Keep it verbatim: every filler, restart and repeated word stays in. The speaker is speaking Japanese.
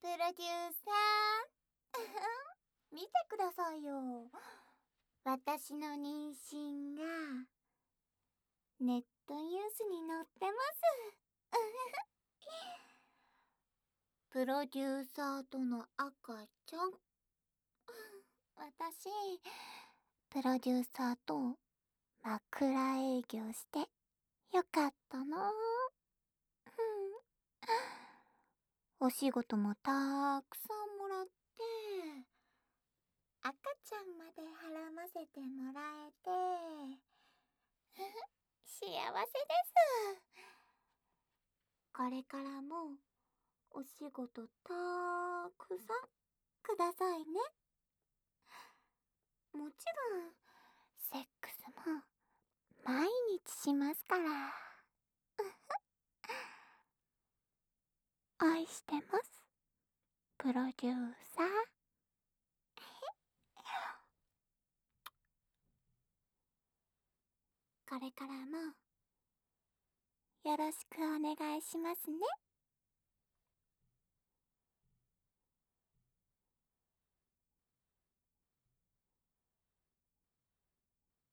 プロデューサー見てくださいよ。私の妊娠がネットニュースに載ってますプロデューサーとの赤ちゃん。私プロデューサーと枕営業してよかったな。お仕事もたくさんもらって赤ちゃんまではらませてもらえて幸せです。これからもお仕事たくさんくださいね。もちろんセックスも毎日しますから愛してます、プロデューサー。これからもよろしくお願いしますね。